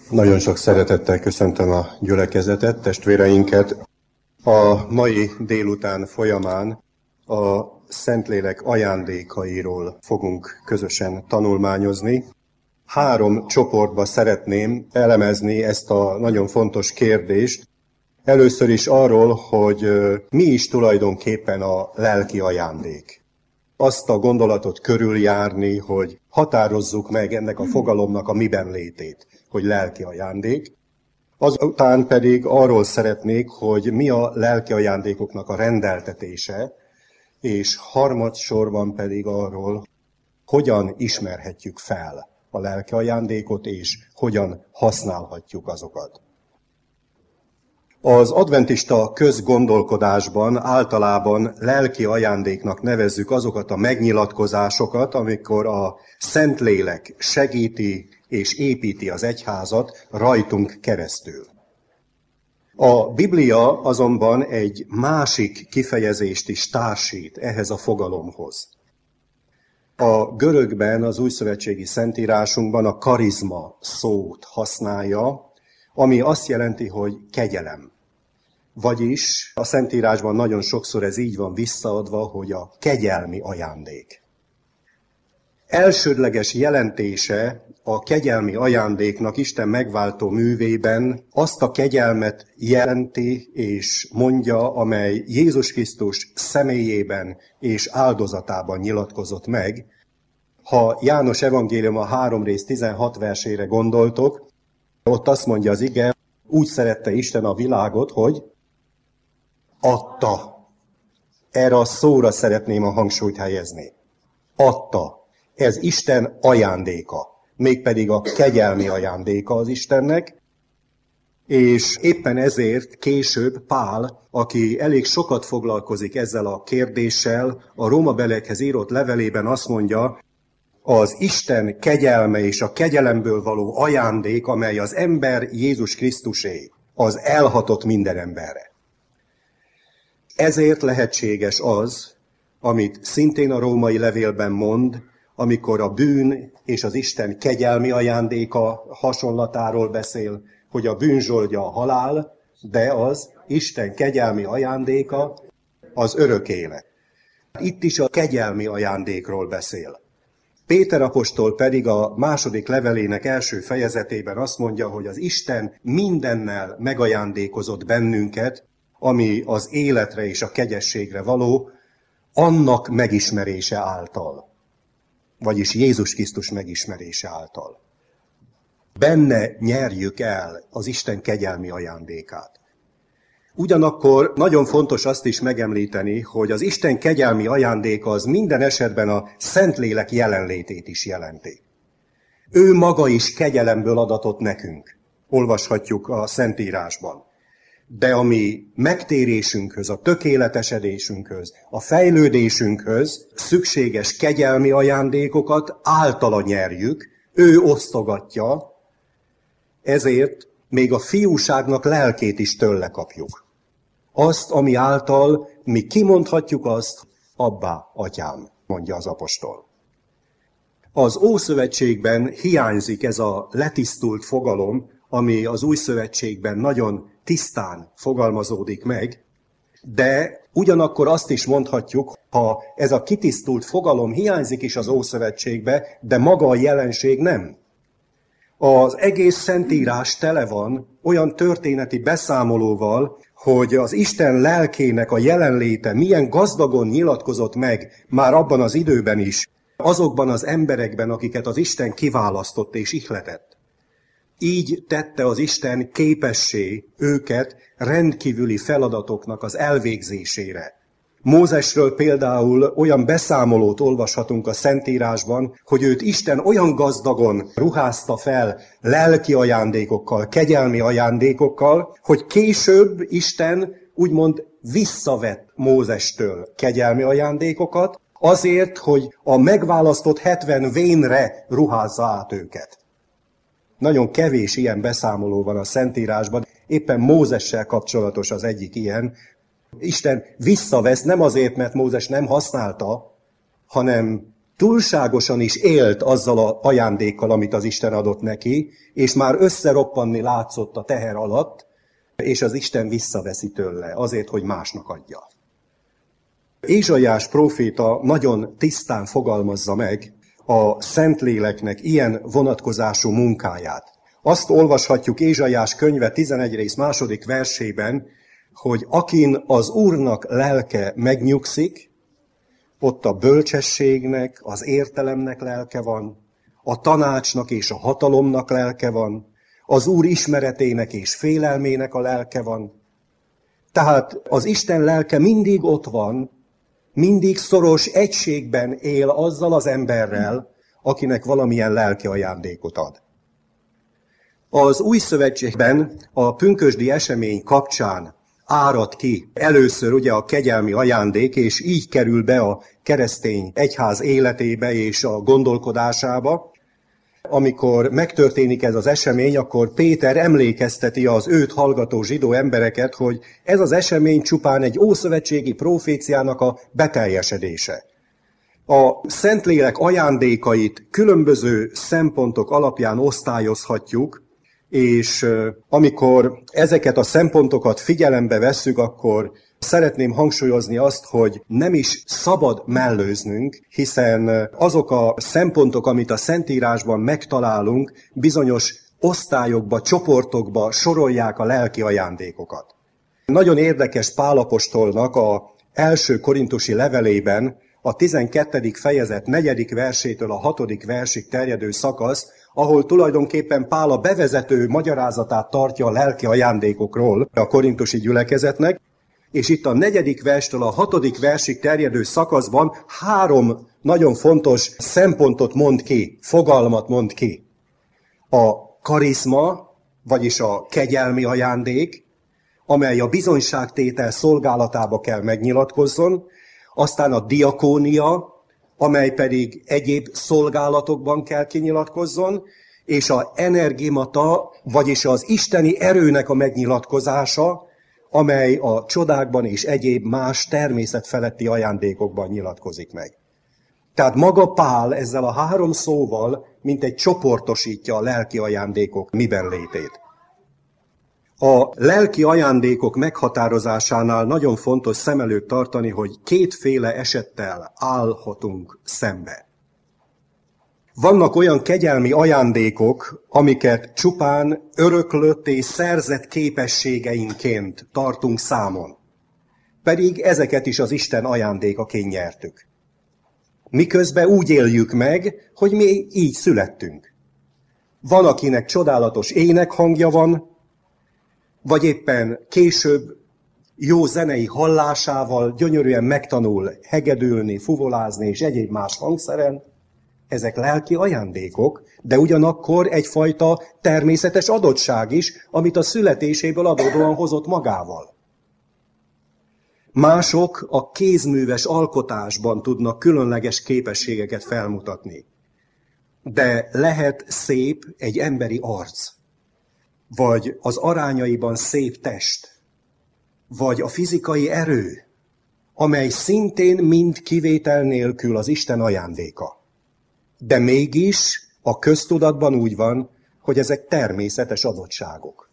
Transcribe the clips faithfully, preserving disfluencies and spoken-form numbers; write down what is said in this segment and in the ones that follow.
Nagyon sok szeretettel köszöntöm a gyülekezetet, testvéreinket. A mai délután folyamán a Szentlélek ajándékairól fogunk közösen tanulmányozni. Három csoportba szeretném elemezni ezt a nagyon fontos kérdést. Először is arról, hogy mi is tulajdonképpen a lelki ajándék. Azt a gondolatot körüljárni, hogy határozzuk meg ennek a fogalomnak a miben létét, hogy lelki ajándék. Azután pedig arról szeretnék, hogy mi a lelki ajándékoknak a rendeltetése, és harmadsorban pedig arról, hogyan ismerhetjük fel a lelki ajándékot, és hogyan használhatjuk azokat. Az adventista közgondolkodásban általában lelki ajándéknak nevezzük azokat a megnyilatkozásokat, amikor a Szentlélek segíti és építi az egyházat rajtunk keresztül. A Biblia azonban egy másik kifejezést is társít ehhez a fogalomhoz. A görögben, az újszövetségi szentírásunkban a karizma szót használja, ami azt jelenti, hogy kegyelem. Vagyis a Szentírásban nagyon sokszor ez így van visszaadva, hogy a kegyelmi ajándék. Elsődleges jelentése a kegyelmi ajándéknak Isten megváltó művében azt a kegyelmet jelenti és mondja, amely Jézus Krisztus személyében és áldozatában nyilatkozott meg. Ha János evangéliuma három rész tizenhat versére gondoltok, ott azt mondja az ige, úgy szerette Isten a világot, hogy adta. Erre a szóra szeretném a hangsúlyt helyezni. Adta. Ez Isten ajándéka, mégpedig a kegyelmi ajándéka az Istennek, és éppen ezért később Pál, aki elég sokat foglalkozik ezzel a kérdéssel, a Rómabeliekhez írott levelében azt mondja, az Isten kegyelme és a kegyelemből való ajándék, amely az ember Jézus Krisztusé, az elhatott minden emberre. Ezért lehetséges az, amit szintén a római levélben mond, amikor a bűn és az Isten kegyelmi ajándéka hasonlatáról beszél, hogy a bűn zsoldja a halál, de az Isten kegyelmi ajándéka az örök élet. Itt is a kegyelmi ajándékról beszél. Péter apostol pedig a második levelének első fejezetében azt mondja, hogy az Isten mindennel megajándékozott bennünket, ami az életre és a kegyességre való, annak megismerése által. Vagyis Jézus Krisztus megismerése által. Benne nyerjük el az Isten kegyelmi ajándékát. Ugyanakkor nagyon fontos azt is megemlíteni, hogy az Isten kegyelmi ajándéka az minden esetben a Szentlélek jelenlétét is jelenti. Ő maga is kegyelemből adatott nekünk. Olvashatjuk a Szentírásban. De a mi megtérésünkhöz, a tökéletesedésünkhöz, a fejlődésünkhöz szükséges kegyelmi ajándékokat általa nyerjük, ő osztogatja, ezért még a fiúságnak lelkét is tőle kapjuk. Azt, ami által mi kimondhatjuk azt, abbá, atyám, mondja az apostol. Az Ószövetségben hiányzik ez a letisztult fogalom, ami az Új Szövetségben nagyon tisztán fogalmazódik meg, de ugyanakkor azt is mondhatjuk, ha ez a kitisztult fogalom hiányzik is az Ószövetségbe, de maga a jelenség nem. Az egész Szentírás tele van olyan történeti beszámolóval, hogy az Isten lelkének a jelenléte milyen gazdagon nyilatkozott meg már abban az időben is, azokban az emberekben, akiket az Isten kiválasztott és ihletett. Így tette az Isten képessé őket rendkívüli feladatoknak az elvégzésére. Mózesről például olyan beszámolót olvashatunk a Szentírásban, hogy őt Isten olyan gazdagon ruházta fel lelki ajándékokkal, kegyelmi ajándékokkal, hogy később Isten úgymond visszavett Mózestől kegyelmi ajándékokat, azért, hogy a megválasztott hetven vénre ruházza át őket. Nagyon kevés ilyen beszámoló van a Szentírásban, éppen Mózessel kapcsolatos az egyik ilyen. Isten visszavesz nem azért, mert Mózes nem használta, hanem túlságosan is élt azzal az ajándékkal, amit az Isten adott neki, és már összeroppanni látszott a teher alatt, és az Isten visszaveszi tőle, azért, hogy másnak adja. Ézsaiás próféta nagyon tisztán fogalmazza meg a Szentléleknek ilyen vonatkozású munkáját. Azt olvashatjuk Ézsaiás könyve tizenegy rész második versében, hogy akin az Úrnak lelke megnyugszik, ott a bölcsességnek, az értelemnek lelke van, a tanácsnak és a hatalomnak lelke van, az Úr ismeretének és félelmének a lelke van. Tehát az Isten lelke mindig ott van, mindig szoros egységben él azzal az emberrel, akinek valamilyen lelki ajándékot ad. Az Új Szövetségben a pünkösdi esemény kapcsán árad ki először ugye a kegyelmi ajándék, és így kerül be a keresztény egyház életébe és a gondolkodásába. Amikor megtörténik ez az esemény, akkor Péter emlékezteti az őt hallgató zsidó embereket, hogy ez az esemény csupán egy ószövetségi proféciának a beteljesedése. A Szentlélek ajándékait különböző szempontok alapján osztályozhatjuk, és amikor ezeket a szempontokat figyelembe vesszük, akkor szeretném hangsúlyozni azt, hogy nem is szabad mellőznünk, hiszen azok a szempontok, amit a Szentírásban megtalálunk, bizonyos osztályokba, csoportokba sorolják a lelki ajándékokat. Nagyon érdekes Pál apostolnak az első korintusi levelében a tizenkettedik fejezet negyedik versétől a hatodik versig terjedő szakasz, ahol tulajdonképpen Pál a bevezető magyarázatát tartja a lelki ajándékokról a korintusi gyülekezetnek, és itt a negyedik verstől a hatodik versig terjedő szakaszban három nagyon fontos szempontot mond ki, fogalmat mond ki. A karizma, vagyis a kegyelmi ajándék, amely a bizonyságtétel szolgálatába kell megnyilatkozzon, aztán a diakónia, amely pedig egyéb szolgálatokban kell kinyilatkozzon, és a energimata, vagyis az isteni erőnek a megnyilatkozása, amely a csodákban és egyéb más természetfeletti ajándékokban nyilatkozik meg. Tehát maga Pál ezzel a három szóval mint egy csoportosítja a lelki ajándékok miben létét. A lelki ajándékok meghatározásánál nagyon fontos szem előtt tartani, hogy kétféle esettel állhatunk szembe. Vannak olyan kegyelmi ajándékok, amiket csupán öröklött és szerzett képességeinként tartunk számon. Pedig ezeket is az Isten ajándékaként nyertük. Miközben úgy éljük meg, hogy mi így születtünk. Van, akinek csodálatos énekhangja van, vagy éppen később jó zenei hallásával gyönyörűen megtanul hegedülni, fuvolázni és egyéb más hangszeren. Ezek lelki ajándékok, de ugyanakkor egyfajta természetes adottság is, amit a születéséből adódóan hozott magával. Mások a kézműves alkotásban tudnak különleges képességeket felmutatni. De lehet szép egy emberi arc, vagy az arányaiban szép test, vagy a fizikai erő, amely szintén mind kivétel nélkül az Isten ajándéka. De mégis a köztudatban úgy van, hogy ezek természetes adottságok.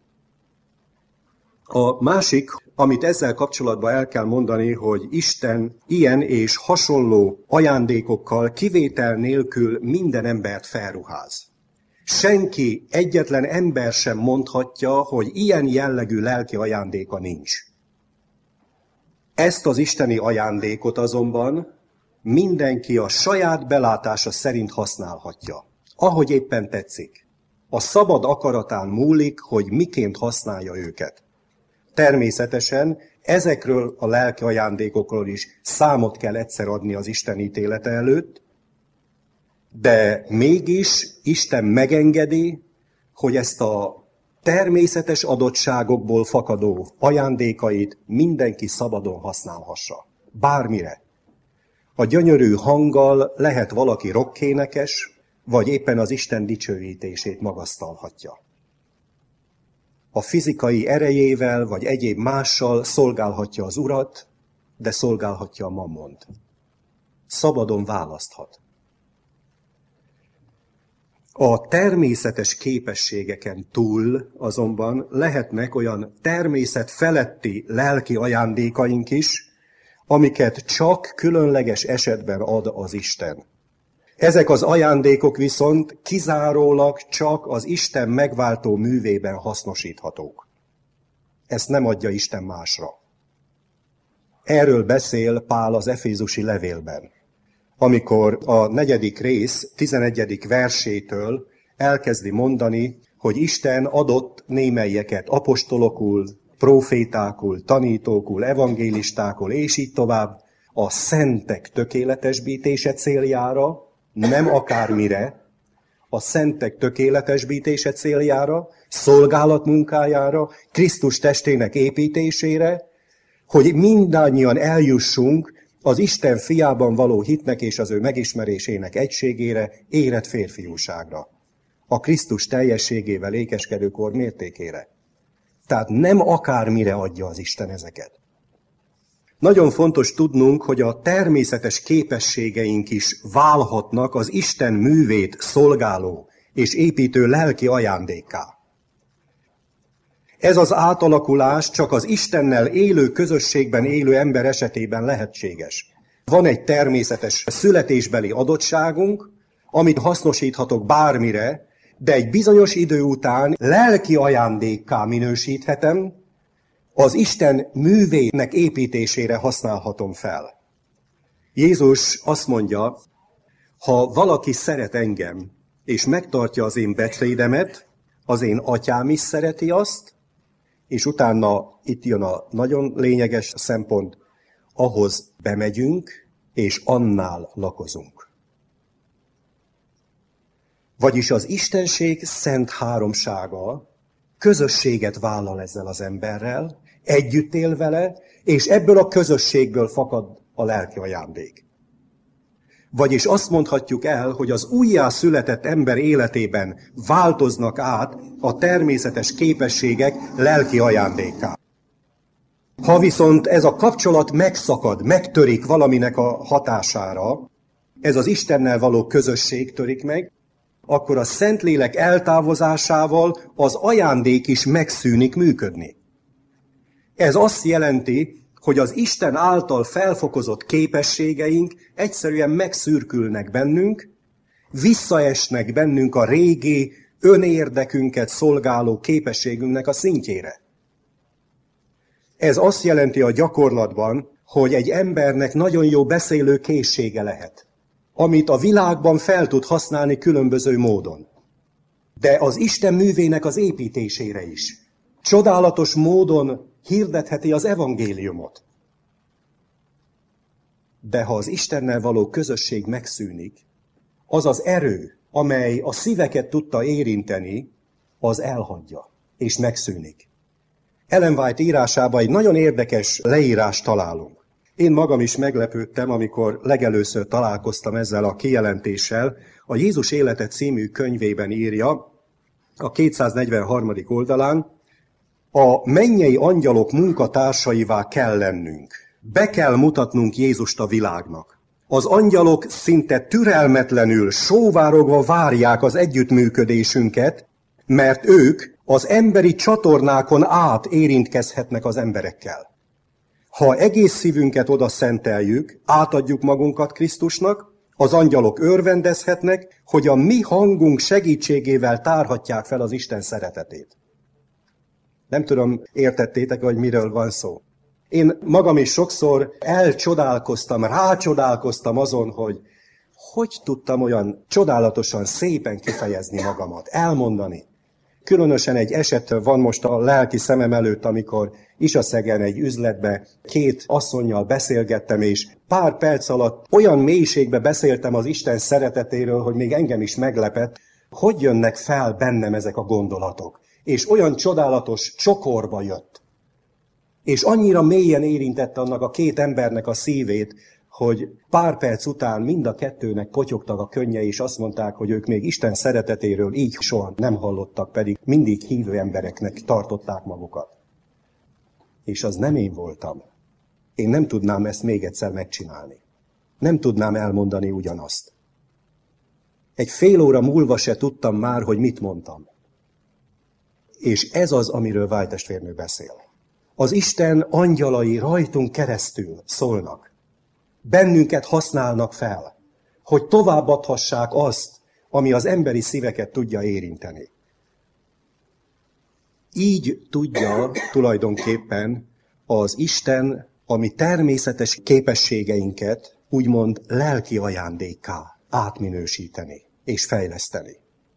A másik, amit ezzel kapcsolatban el kell mondani, hogy Isten ilyen és hasonló ajándékokkal kivétel nélkül minden embert felruház. Senki, egyetlen ember sem mondhatja, hogy ilyen jellegű lelki ajándéka nincs. Ezt az isteni ajándékot azonban mindenki a saját belátása szerint használhatja, ahogy éppen tetszik. A szabad akaratán múlik, hogy miként használja őket. Természetesen ezekről a lelki ajándékokról is számot kell egyszer adni az Isten ítélete előtt, de mégis Isten megengedi, hogy ezt a természetes adottságokból fakadó ajándékait mindenki szabadon használhassa. Bármire. A gyönyörű hanggal lehet valaki rockénekes, vagy éppen az Isten dicsőítését magasztalhatja. A fizikai erejével, vagy egyéb mással szolgálhatja az Urat, de szolgálhatja a mammont. szabadon választhat. A természetes képességeken túl azonban lehetnek olyan természet feletti lelki ajándékaink is, amiket csak különleges esetben ad az Isten. Ezek az ajándékok viszont kizárólag csak az Isten megváltó művében hasznosíthatók. Ezt nem adja Isten másra. Erről beszél Pál az efézusi levélben, amikor a negyedik rész tizenegyedik versétől elkezdi mondani, hogy Isten adott némelyeket apostolokul, prófétákul, tanítókul, evangélistákul, és így tovább a szentek tökéletesbítése céljára, nem akármire, a szentek tökéletesbítése céljára, szolgálat munkájára, Krisztus testének építésére, hogy mindannyian eljussunk az Isten fiában való hitnek és az ő megismerésének egységére, érett férfiúságra. A Krisztus teljességével ékeskedő kor mértékére. Tehát nem akármire adja az Isten ezeket. Nagyon fontos tudnunk, hogy a természetes képességeink is válhatnak az Isten művét szolgáló és építő lelki ajándékká. Ez az átalakulás csak az Istennel élő közösségben élő ember esetében lehetséges. Van egy természetes születésbeli adottságunk, amit hasznosíthatok bármire, de egy bizonyos idő után lelki ajándékká minősíthetem, az Isten művének építésére használhatom fel. Jézus azt mondja, ha valaki szeret engem, és megtartja az én beszédemet, az én atyám is szereti azt, és utána itt jön a nagyon lényeges szempont, ahhoz bemegyünk, és annál lakozunk. Vagyis az Istenség szent háromsága közösséget vállal ezzel az emberrel, együtt él vele, és ebből a közösségből fakad a lelki ajándék. Vagyis azt mondhatjuk el, hogy az újjászületett ember életében változnak át a természetes képességek lelki ajándékká. Ha viszont ez a kapcsolat megszakad, megtörik valaminek a hatására, ez az Istennel való közösség törik meg, akkor a Szentlélek eltávozásával az ajándék is megszűnik működni. Ez azt jelenti, hogy az Isten által felfokozott képességeink egyszerűen megszürkülnek bennünk, visszaesnek bennünk a régi, önérdekünket szolgáló képességünknek a szintjére. Ez azt jelenti a gyakorlatban, hogy egy embernek nagyon jó beszélő készsége lehet, amit a világban fel tud használni különböző módon. De az Isten művének az építésére is. Csodálatos módon hirdetheti az evangéliumot. De ha az Istennel való közösség megszűnik, az az erő, amely a szíveket tudta érinteni, az elhagyja, és megszűnik. Ellen White írásában egy nagyon érdekes leírást találunk. Én magam is meglepődtem, amikor legelőször találkoztam ezzel a kijelentéssel. A Jézus élete című könyvében írja, a kétszáznegyvenharmadik oldalán, a mennyei angyalok munkatársaivá kell lennünk. Be kell mutatnunk Jézust a világnak. Az angyalok szinte türelmetlenül, sóvárogva várják az együttműködésünket, mert ők az emberi csatornákon át érintkezhetnek az emberekkel. Ha egész szívünket oda szenteljük, átadjuk magunkat Krisztusnak, az angyalok örvendezhetnek, hogy a mi hangunk segítségével tárhatják fel az Isten szeretetét. Nem tudom, értettétek, hogy miről van szó. Én magam is sokszor elcsodálkoztam, rácsodálkoztam azon, hogy hogy tudtam olyan csodálatosan szépen kifejezni magamat, elmondani. Különösen egy eset van most a lelki szemem előtt, amikor Isaszegen egy üzletbe két asszonnyal beszélgettem, és pár perc alatt olyan mélységbe beszéltem az Isten szeretetéről, hogy még engem is meglepett, hogy jönnek fel bennem ezek a gondolatok. És olyan csodálatos csokorba jött. És annyira mélyen érintette annak a két embernek a szívét, hogy pár perc után mind a kettőnek potyogtak a könnyei, és azt mondták, hogy ők még Isten szeretetéről így soha nem hallottak, pedig mindig hívő embereknek tartották magukat. És az nem én voltam. Én nem tudnám ezt még egyszer megcsinálni. nem tudnám elmondani ugyanazt. Egy fél óra múlva se tudtam már, hogy mit mondtam. És ez az, amiről White testvérnő beszél. Az Isten angyalai rajtunk keresztül szólnak. Bennünket használnak fel, hogy továbbadhassák azt, ami az emberi szíveket tudja érinteni. Így tudja tulajdonképpen az Isten a mi természetes képességeinket úgymond lelki ajándékká átminősíteni és fejleszteni.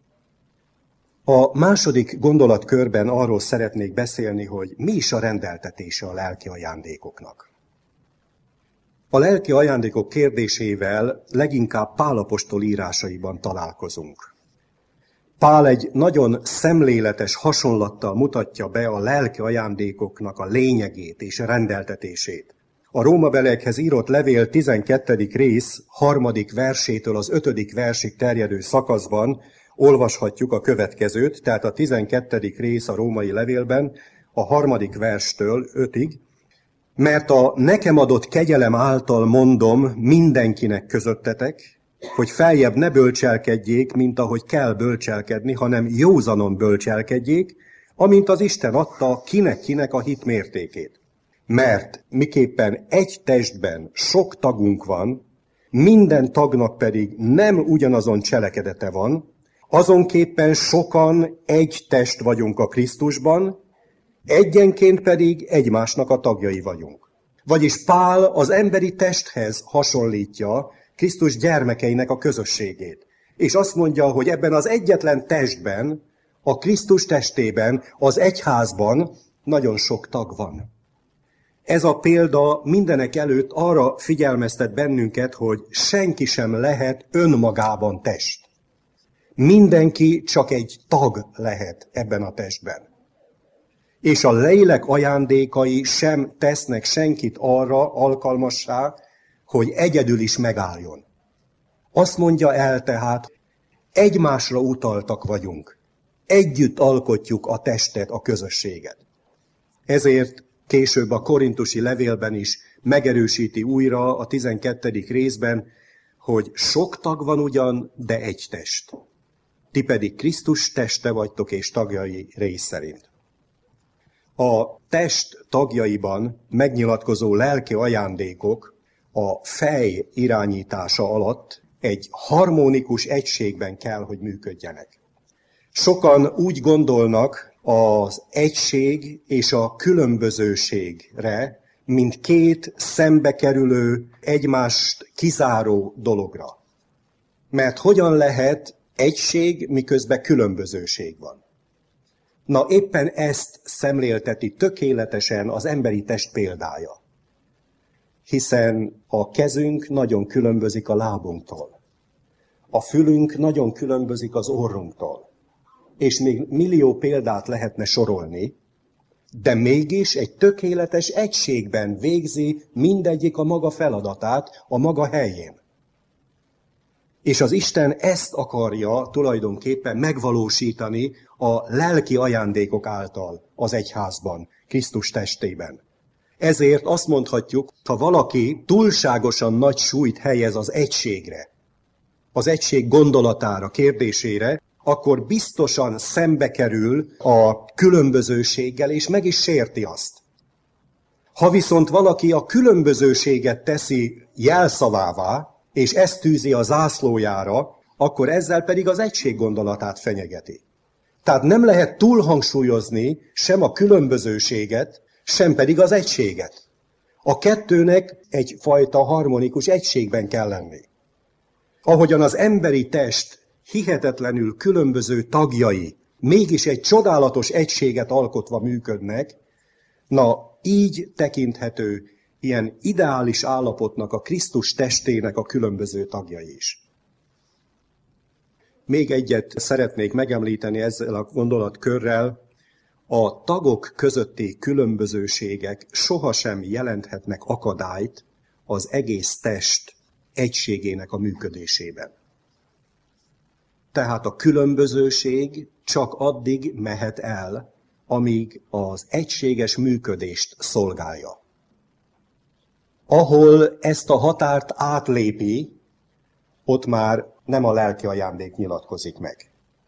A második gondolatkörben arról szeretnék beszélni, hogy mi is a rendeltetése a lelki ajándékoknak. A lelki ajándékok kérdésével leginkább Pál apostol írásaiban találkozunk. Pál egy nagyon szemléletes hasonlattal mutatja be a lelki ajándékoknak a lényegét és a rendeltetését. A rómabeliekhez írott levél tizenkettedik rész harmadik versétől az ötödik versig terjedő szakaszban olvashatjuk a következőt, tehát a tizenkettedik rész a római levélben, a harmadik verstől ötig, mert a nekem adott kegyelem által mondom mindenkinek közöttetek, hogy feljebb ne bölcselkedjék, mint ahogy kell bölcselkedni, hanem józanon bölcselkedjék, amint az Isten adta kinek-kinek a hit mértékét. Mert miképpen egy testben sok tagunk van, minden tagnak pedig nem ugyanazon cselekedete van, azonképpen sokan egy test vagyunk a Krisztusban, egyenként pedig egymásnak a tagjai vagyunk. Vagyis Pál az emberi testhez hasonlítja Krisztus gyermekeinek a közösségét. És azt mondja, hogy ebben az egyetlen testben, a Krisztus testében, az egyházban nagyon sok tag van. Ez a példa mindenek előtt arra figyelmeztet bennünket, hogy senki sem lehet önmagában test. Mindenki csak egy tag lehet ebben a testben. És a lélek ajándékai sem tesznek senkit arra alkalmassá, hogy egyedül is megálljon. Azt mondja el tehát, egymásra utaltak vagyunk. Együtt alkotjuk a testet, a közösséget. Ezért később a korintusi levélben is megerősíti újra a tizenkettedik részben, hogy sok tag van ugyan, de egy test. Ti pedig Krisztus teste vagytok és tagjai rész szerint. A test tagjaiban megnyilatkozó lelki ajándékok a fej irányítása alatt egy harmonikus egységben kell, hogy működjenek. Sokan úgy gondolnak az egység és a különbözőségre, mint két szembekerülő, egymást kizáró dologra. Mert hogyan lehet egység, miközben különbözőség van? Na éppen ezt szemlélteti tökéletesen az emberi test példája. Hiszen a kezünk nagyon különbözik a lábunktól. A fülünk nagyon különbözik az orrunktól. És még millió példát lehetne sorolni, de mégis egy tökéletes egységben végzi mindegyik a maga feladatát a maga helyén. És az Isten ezt akarja tulajdonképpen megvalósítani a lelki ajándékok által az egyházban, Krisztus testében. Ezért azt mondhatjuk, ha valaki túlságosan nagy súlyt helyez az egységre, az egység gondolatára, kérdésére, akkor biztosan szembe kerül a különbözőséggel, és meg is sérti azt. Ha viszont valaki a különbözőséget teszi jelszavává, és ezt tűzi a zászlójára, akkor ezzel pedig az egység gondolatát fenyegeti. Tehát nem lehet túlhangsúlyozni sem a különbözőséget, sem pedig az egységet. A kettőnek egyfajta harmonikus egységben kell lenni. Ahogyan az emberi test hihetetlenül különböző tagjai mégis egy csodálatos egységet alkotva működnek, na így tekinthető ilyen ideális állapotnak a Krisztus testének a különböző tagjai is. Még egyet szeretnék megemlíteni ezzel a gondolatkörrel. A tagok közötti különbözőségek sohasem jelenthetnek akadályt az egész test egységének a működésében. Tehát a különbözőség csak addig mehet el, amíg az egységes működést szolgálja. Ahol ezt a határt átlépi, ott már nem a lelki ajándék nyilatkozik meg.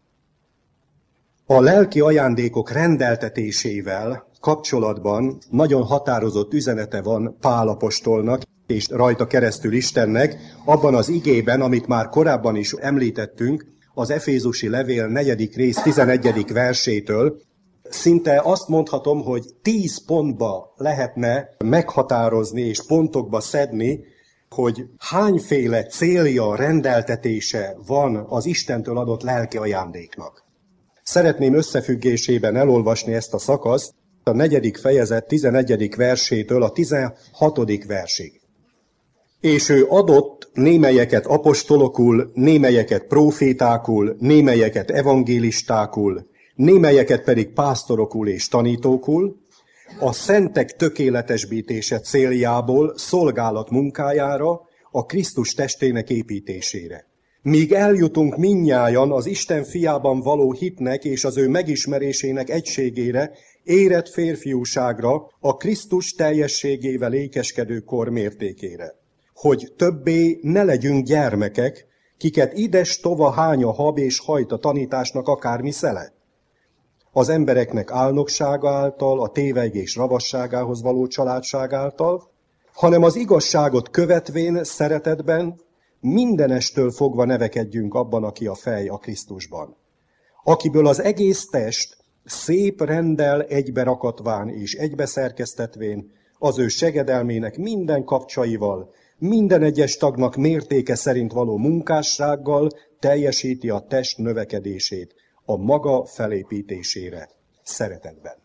A lelki ajándékok rendeltetésével kapcsolatban nagyon határozott üzenete van Pál apostolnak, és rajta keresztül Istennek, abban az igében, amit már korábban is említettünk, az Efézusi levél negyedik rész tizenegyedik versétől, szinte azt mondhatom, hogy tíz pontba lehetne meghatározni és pontokba szedni, hogy hányféle célja, rendeltetése van az Istentől adott lelki ajándéknak. Szeretném összefüggésében elolvasni ezt a szakaszt, a negyedik fejezet tizenegyedik versétől a tizenhatodik versig. És ő adott némelyeket apostolokul, némelyeket prófétákul, némelyeket evangélistákul, némelyeket pedig pásztorokul és tanítókul, a szentek tökéletesbítése céljából szolgálat munkájára, a Krisztus testének építésére. Míg eljutunk mindnyájan az Isten fiában való hitnek és az ő megismerésének egységére, érett férfiúságra, a Krisztus teljességével ékeskedő kor mértékére. Hogy többé ne legyünk gyermekek, kiket ides tova hány a hab és hajt a tanításnak akármi szele. Az embereknek álnoksága által, a tévegés ravasságához való családság által, hanem az igazságot követvén szeretetben mindenestől fogva nevekedjünk abban, aki a fej a Krisztusban. Akiből az egész test szép renddel egybe rakatván és egybe szerkesztetvén az ő segedelmének minden kapcsaival, minden egyes tagnak mértéke szerint való munkássággal teljesíti a test növekedését a maga felépítésére, szeretetben.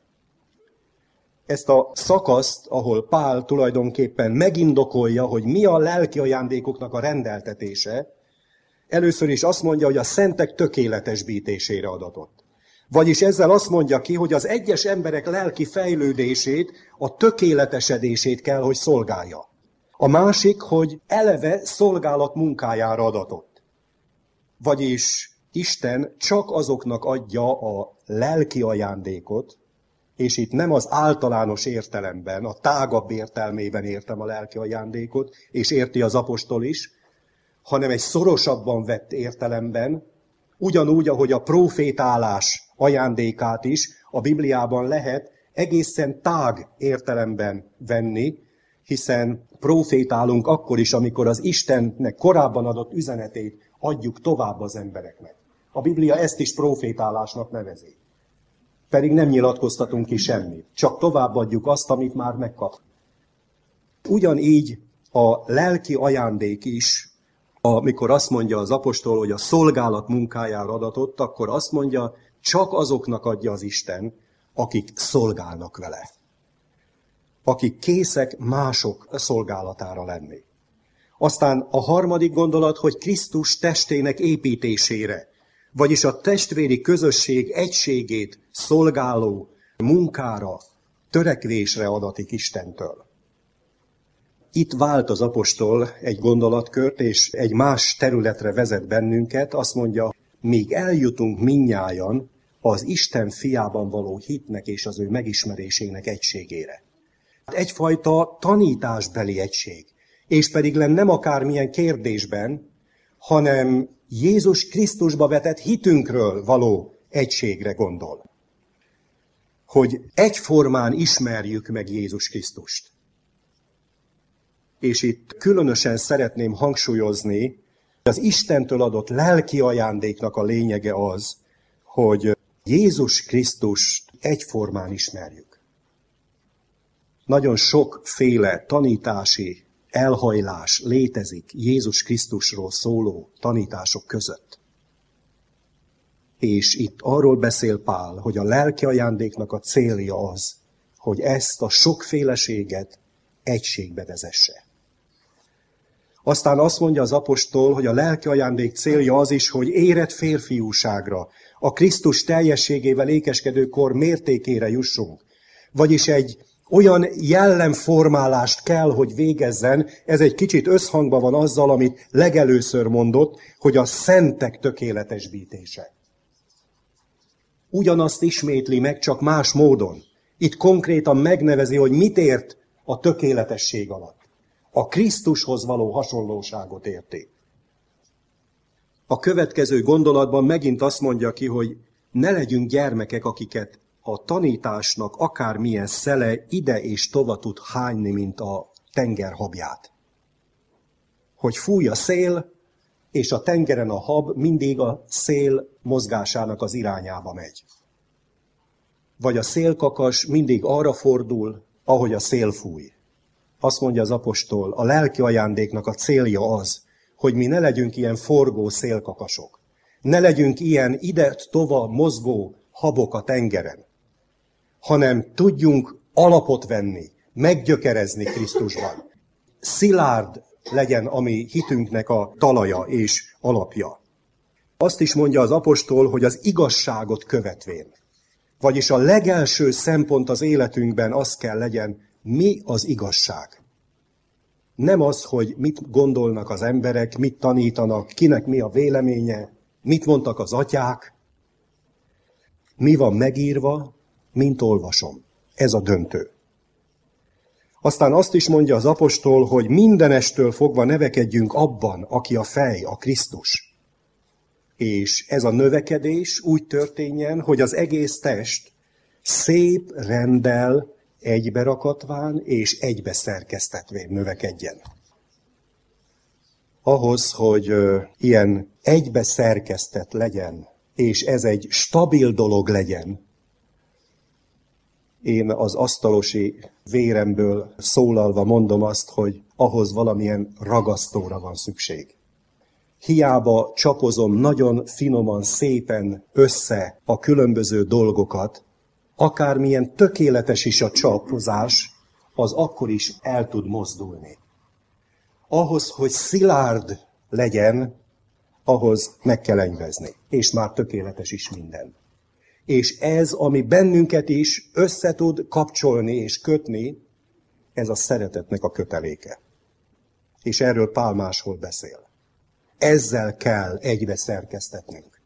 Ezt a szakaszt, ahol Pál tulajdonképpen megindokolja, hogy mi a lelki ajándékoknak a rendeltetése, először is azt mondja, hogy a szentek tökéletesbítésére adatott. Vagyis ezzel azt mondja ki, hogy az egyes emberek lelki fejlődését, a tökéletesedését kell, hogy szolgálja. A másik, hogy eleve szolgálat munkájára adatott. Vagyis Isten csak azoknak adja a lelki ajándékot, és itt nem az általános értelemben, a tágabb értelmében értem a lelki ajándékot, és érti az apostol is, hanem egy szorosabban vett értelemben, ugyanúgy, ahogy a profétálás ajándékát is a Bibliában lehet egészen tág értelemben venni, hiszen profétálunk akkor is, amikor az Istennek korábban adott üzenetét adjuk tovább az embereknek. A Biblia ezt is profétálásnak nevezi. Pedig nem nyilatkoztatunk ki semmit, csak továbbadjuk azt, amit már megkap. Ugyanígy a lelki ajándék is, amikor azt mondja az apostol, hogy a szolgálat munkájára adatott, akkor azt mondja, csak azoknak adja az Isten, akik szolgálnak vele. Akik készek mások szolgálatára lenni. Aztán a harmadik gondolat, hogy Krisztus testének építésére, vagyis a testvéri közösség egységét szolgáló munkára, törekvésre adatik Istentől. Itt vált az apostol egy gondolatkört, és egy más területre vezet bennünket, azt mondja, míg eljutunk mindnyájan az Isten fiában való hitnek és az ő megismerésének egységére. Egyfajta tanításbeli egység, és pedig nem akármilyen kérdésben, hanem Jézus Krisztusba vetett hitünkről való egységre gondol. Hogy egyformán ismerjük meg Jézus Krisztust. És itt különösen szeretném hangsúlyozni, az Istentől adott lelki ajándéknak a lényege az, hogy Jézus Krisztust egyformán ismerjük. Nagyon sokféle tanítási elhajlás létezik Jézus Krisztusról szóló tanítások között. És itt arról beszél Pál, hogy a lelki ajándéknak a célja az, hogy ezt a sokféleséget egységbe vezesse. Aztán azt mondja az apostol, hogy a lelki ajándék célja az is, hogy érett férfiúságra, a Krisztus teljességével ékeskedő kor mértékére jussunk. Vagyis egy olyan jellemformálást kell, hogy végezzen, ez egy kicsit összhangban van azzal, amit legelőször mondott, hogy a szentek tökéletesbítése. Ugyanazt ismétli meg, csak más módon. Itt konkrétan megnevezi, hogy mit ért a tökéletesség alatt. A Krisztushoz való hasonlóságot érti. A következő gondolatban megint azt mondja ki, hogy ne legyünk gyermekek, akiket a tanításnak akármilyen szele ide és tova tud hányni, mint a tengerhabját. Hogy fúj a szél, és a tengeren a hab mindig a szél mozgásának az irányába megy. Vagy a szélkakas mindig arra fordul, ahogy a szél fúj. Azt mondja az apostol, a lelki ajándéknak a célja az, hogy mi ne legyünk ilyen forgó szélkakasok. Ne legyünk ilyen ide-tova mozgó habok a tengeren, hanem tudjunk alapot venni, meggyökerezni Krisztusban. Szilárd legyen a mi hitünknek a talaja és alapja. Azt is mondja az apostol, hogy az igazságot követvén. Vagyis a legelső szempont az életünkben az kell legyen, mi az igazság. Nem az, hogy mit gondolnak az emberek, mit tanítanak, kinek mi a véleménye, mit mondtak az atyák. Mi van megírva, mint olvasom. Ez a döntő. Aztán azt is mondja az apostol, hogy mindenestől fogva nevekedjünk abban, aki a fej, a Krisztus. És ez a növekedés úgy történjen, hogy az egész test szép renddel egyberakotván és egybeszerkesztetvén növekedjen. Ahhoz, hogy ö, ilyen egybeszerkesztett legyen, és ez egy stabil dolog legyen, én az asztalosi véremből szólalva mondom azt, hogy ahhoz valamilyen ragasztóra van szükség. Hiába csapozom nagyon finoman, szépen össze a különböző dolgokat, akármilyen tökéletes is a csapozás, az akkor is el tud mozdulni. Ahhoz, hogy szilárd legyen, ahhoz meg kell enyvezni, és már tökéletes is minden. És ez, ami bennünket is össze tud kapcsolni és kötni, ez a szeretetnek a köteléke. És erről Pál máshol beszél. Ezzel kell egybe szerkesztetnünk.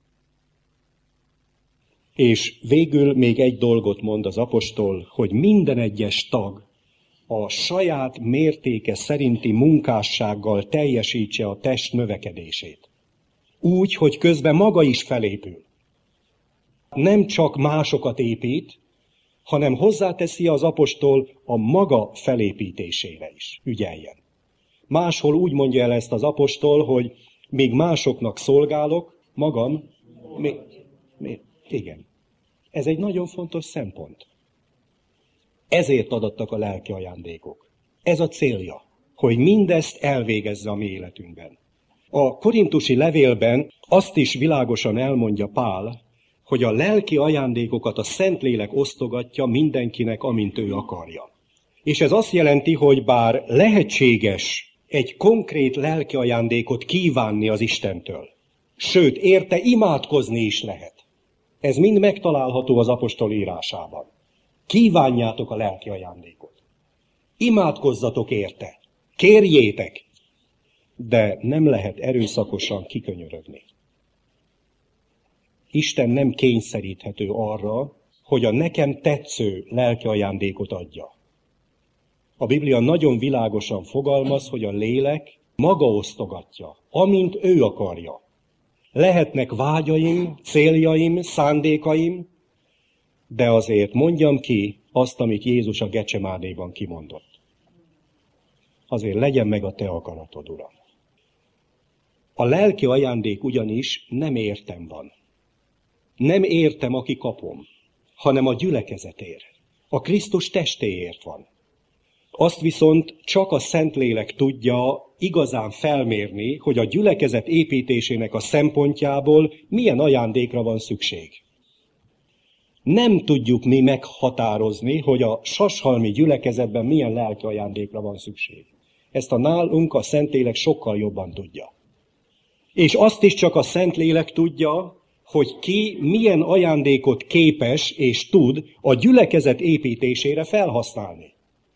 És végül még egy dolgot mond az apostol, hogy minden egyes tag a saját mértéke szerinti munkássággal teljesítse a test növekedését. Úgy, hogy közben maga is felépül. Nem csak másokat épít, hanem hozzáteszi az apostol a maga felépítésére is ügyeljen. Máshol úgy mondja el ezt az apostol, hogy még másoknak szolgálok, magam, még, még, igen. Ez egy nagyon fontos szempont. Ezért adattak a lelki ajándékok. Ez a célja, hogy mindezt elvégezze a mi életünkben. A korintusi levélben azt is világosan elmondja Pál, hogy a lelki ajándékokat a Szentlélek osztogatja mindenkinek, amint ő akarja. És ez azt jelenti, hogy bár lehetséges egy konkrét lelki ajándékot kívánni az Istentől, sőt, érte imádkozni is lehet. Ez mind megtalálható az apostol írásában. Kívánjátok a lelki ajándékot. Imádkozzatok érte. Kérjétek. De nem lehet erőszakosan kikönyörögni. Isten nem kényszeríthető arra, hogy a nekem tetsző lelki ajándékot adja. A Biblia nagyon világosan fogalmaz, hogy a lélek maga osztogatja, amint ő akarja. Lehetnek vágyaim, céljaim, szándékaim, de azért mondjam ki azt, amit Jézus a Gecsemánéban kimondott. Azért legyen meg a te akaratod, Uram. A lelki ajándék ugyanis nem értem van. Nem értem, aki kapom, hanem a gyülekezetért. A Krisztus testéért van. Azt viszont csak a Szentlélek tudja igazán felmérni, hogy a gyülekezet építésének a szempontjából milyen ajándékra van szükség. Nem tudjuk mi meghatározni, hogy a sashalmi gyülekezetben milyen lelki ajándékra van szükség. Ezt a nálunk a Szentlélek sokkal jobban tudja. És azt is csak a Szentlélek tudja, hogy ki milyen ajándékot képes és tud a gyülekezet építésére felhasználni.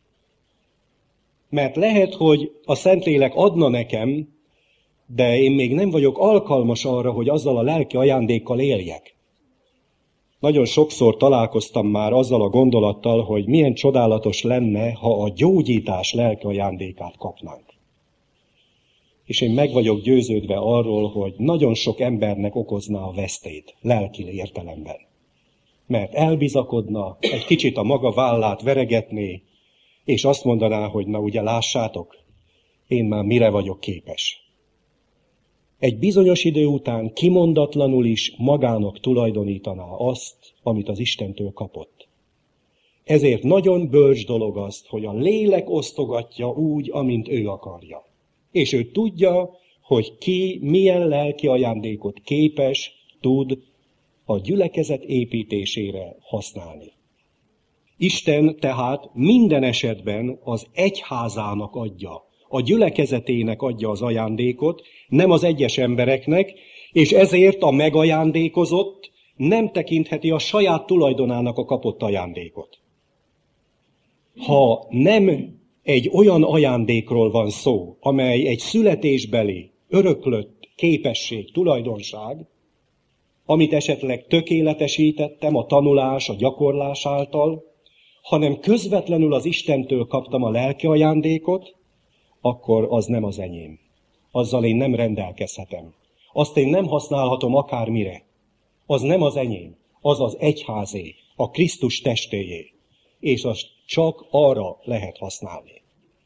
Mert lehet, hogy a Szentlélek adna nekem, de én még nem vagyok alkalmas arra, hogy azzal a lelki ajándékkal éljek. Nagyon sokszor találkoztam már azzal a gondolattal, hogy milyen csodálatos lenne, ha a gyógyítás lelki ajándékát kapnánk. És én meg vagyok győződve arról, hogy nagyon sok embernek okozná a vesztét, lelki értelemben. Mert elbizakodna, egy kicsit a maga vállát veregetné, és azt mondaná, hogy na ugye lássátok, én már mire vagyok képes. Egy bizonyos idő után kimondatlanul is magának tulajdonítaná azt, amit az Istentől kapott. Ezért nagyon bölcs dolog azt, hogy a lélek osztogatja úgy, amint ő akarja. És ő tudja, hogy ki milyen lelki ajándékot képes, tud a gyülekezet építésére használni. Isten tehát minden esetben az egyházának adja, a gyülekezetének adja az ajándékot, nem az egyes embereknek, és ezért a megajándékozott nem tekintheti a saját tulajdonának a kapott ajándékot. Ha nem egy olyan ajándékról van szó, amely egy születésbeli, öröklött képesség, tulajdonság, amit esetleg tökéletesítettem a tanulás, a gyakorlás által, hanem közvetlenül az Istentől kaptam a lelki ajándékot, akkor az nem az enyém. Azzal én nem rendelkezhetem. Azt én nem használhatom akármire. Az nem az enyém, az az egyházé, a Krisztus testéjé, és azt csak arra lehet használni.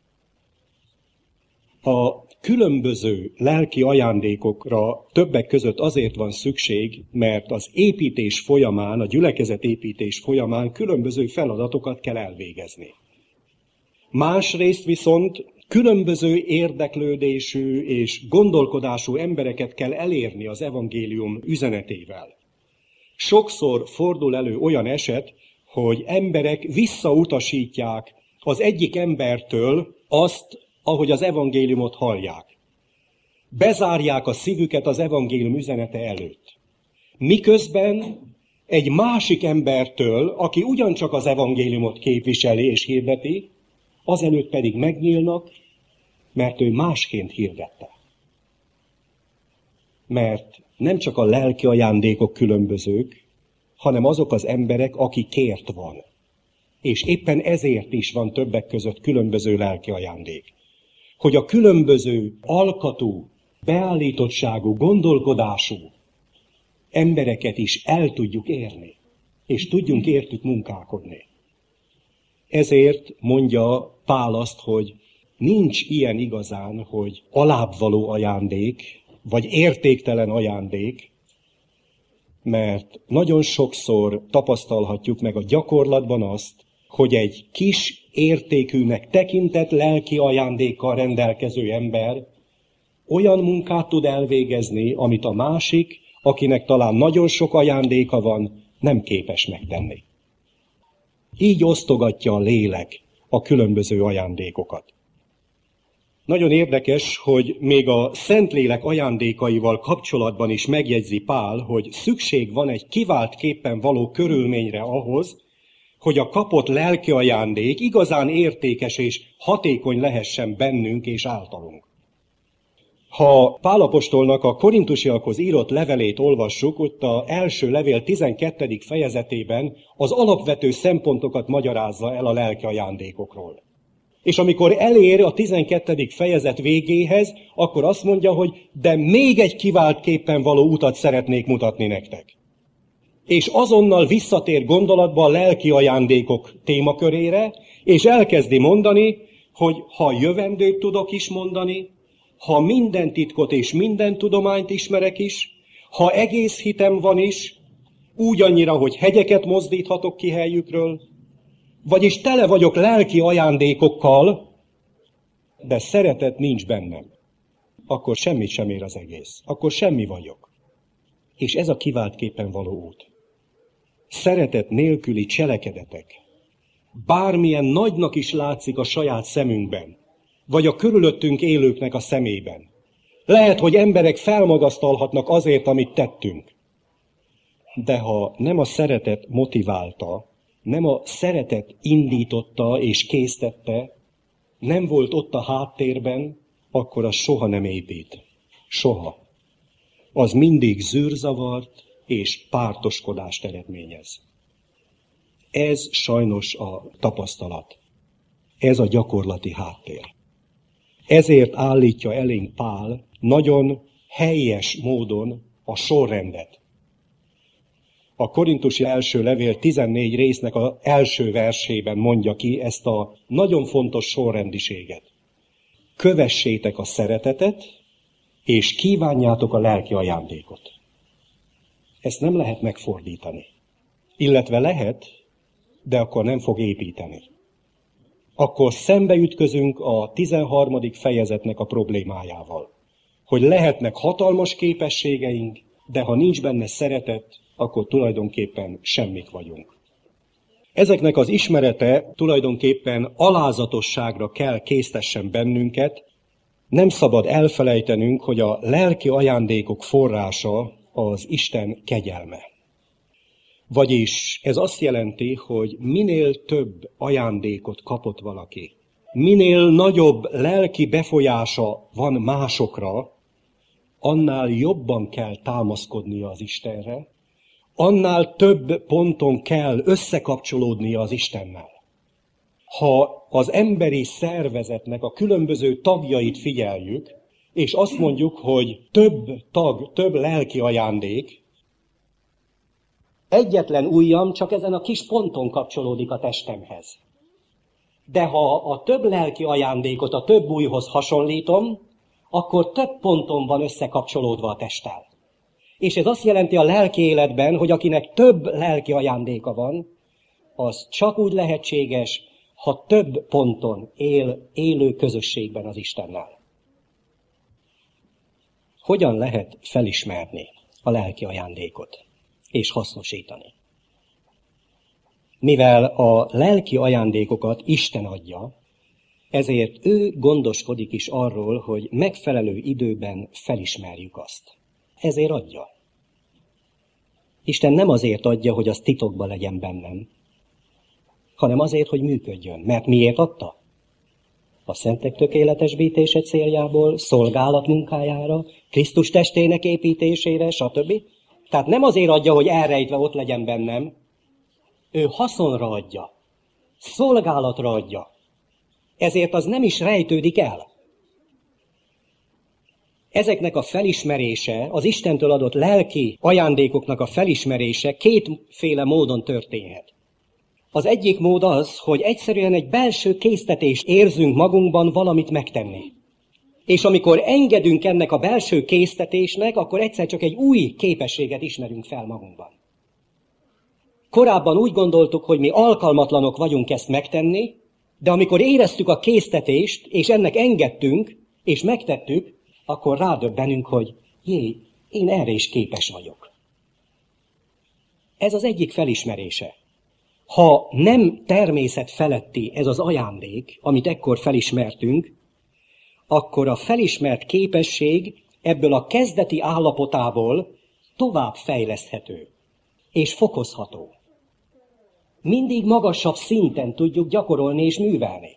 A különböző lelki ajándékokra többek között azért van szükség, mert az építés folyamán, a gyülekezet építés folyamán különböző feladatokat kell elvégezni. Másrészt viszont különböző érdeklődésű és gondolkodású embereket kell elérni az evangélium üzenetével. Sokszor fordul elő olyan eset, hogy emberek visszautasítják az egyik embertől azt, ahogy az evangéliumot hallják. Bezárják a szívüket az evangélium üzenete előtt. Miközben egy másik embertől, aki ugyancsak az evangéliumot képviseli és hirdeti, azelőtt pedig megnyílnak, mert ő másként hirdette. Mert nem csak a lelki ajándékok különbözők, hanem azok az emberek, akikért van. És éppen ezért is van többek között különböző lelki ajándék. Hogy a különböző alkatú, beállítottságú, gondolkodású embereket is el tudjuk érni, és tudjunk értük munkálkodni. Ezért mondja Pál azt, hogy nincs ilyen igazán, hogy alábbvaló ajándék, vagy értéktelen ajándék, mert nagyon sokszor tapasztalhatjuk meg a gyakorlatban azt, hogy egy kis értékűnek tekintett lelki ajándékkal rendelkező ember olyan munkát tud elvégezni, amit a másik, akinek talán nagyon sok ajándéka van, nem képes megtenni. Így osztogatja a lélek a különböző ajándékokat. Nagyon érdekes, hogy még a Szentlélek ajándékaival kapcsolatban is megjegyzi Pál, hogy szükség van egy kiváltképpen való körülményre ahhoz, hogy a kapott lelki ajándék igazán értékes és hatékony lehessen bennünk és általunk. Ha Pál apostolnak a korintusiakhoz írott levelét olvassuk, ott az első levél tizenkettedik fejezetében az alapvető szempontokat magyarázza el a lelki ajándékokról. És amikor elér a tizenkettedik fejezet végéhez, akkor azt mondja, hogy de még egy kiváltképpen való utat szeretnék mutatni nektek. És azonnal visszatér gondolatba a lelki ajándékok témakörére, és elkezdi mondani, hogy ha jövendőt tudok is mondani, ha minden titkot és minden tudományt ismerek is, ha egész hitem van is, úgy annyira, hogy hegyeket mozdíthatok ki helyükről, vagyis tele vagyok lelki ajándékokkal, de szeretet nincs bennem, akkor semmit sem ér az egész, akkor semmi vagyok. És ez a kiváltképpen való út. Szeretet nélküli cselekedetek, bármilyen nagynak is látszik a saját szemünkben, vagy a körülöttünk élőknek a szemében. Lehet, hogy emberek felmagasztalhatnak azért, amit tettünk. De ha nem a szeretet motiválta, nem a szeretet indította és késztette, nem volt ott a háttérben, akkor az soha nem épít. Soha. Az mindig zűrzavart és pártoskodást eredményez. Ez sajnos a tapasztalat. Ez a gyakorlati háttér. Ezért állítja elénk Pál nagyon helyes módon a sorrendet. A korintusi első levél tizennégy résznek az első versében mondja ki ezt a nagyon fontos sorrendiséget. Kövessétek a szeretetet, és kívánjátok a lelki ajándékot. Ezt nem lehet megfordítani. Illetve lehet, de akkor nem fog építeni. Akkor szembeütközünk a tizenharmadik fejezetnek a problémájával. Hogy lehetnek hatalmas képességeink, de ha nincs benne szeretet, akkor tulajdonképpen semmik vagyunk. Ezeknek az ismerete tulajdonképpen alázatosságra kell késztessen bennünket. Nem szabad elfelejtenünk, hogy a lelki ajándékok forrása az Isten kegyelme. Vagyis ez azt jelenti, hogy minél több ajándékot kapott valaki, minél nagyobb lelki befolyása van másokra, annál jobban kell támaszkodnia az Istenre, annál több ponton kell összekapcsolódnia az Istennel. Ha az emberi szervezetnek a különböző tagjait figyeljük, és azt mondjuk, hogy több tag, több lelki ajándék, egyetlen ujjam csak ezen a kis ponton kapcsolódik a testemhez. De ha a több lelki ajándékot a több ujjhoz hasonlítom, akkor több ponton van összekapcsolódva a testtel. És ez azt jelenti a lelki életben, hogy akinek több lelki ajándéka van, az csak úgy lehetséges, ha több ponton él élő közösségben az Istennel. Hogyan lehet felismerni a lelki ajándékot és hasznosítani? Mivel a lelki ajándékokat Isten adja, ezért ő gondoskodik is arról, hogy megfelelő időben felismerjük azt. Ezért adja. Isten nem azért adja, hogy az titokban legyen bennem, hanem azért, hogy működjön. Mert miért adta? A szentek tökéletesítése céljából, szolgálat munkájára, Krisztus testének építésére, stb. Tehát nem azért adja, hogy elrejtve ott legyen bennem, ő haszonra adja, szolgálatra adja. Ezért az nem is rejtődik el. Ezeknek a felismerése, az Istentől adott lelki ajándékoknak a felismerése kétféle módon történhet. Az egyik mód az, hogy egyszerűen egy belső késztetést érzünk magunkban valamit megtenni. És amikor engedünk ennek a belső késztetésnek, akkor egyszer csak egy új képességet ismerünk fel magunkban. Korábban úgy gondoltuk, hogy mi alkalmatlanok vagyunk ezt megtenni, de amikor éreztük a késztetést, és ennek engedtünk, és megtettük, akkor rádöbbenünk, hogy jé, én erre is képes vagyok. Ez az egyik felismerése. Ha nem természet feletti ez az ajándék, amit ekkor felismertünk, akkor a felismert képesség ebből a kezdeti állapotából tovább fejleszthető és fokozható. Mindig magasabb szinten tudjuk gyakorolni és művelni.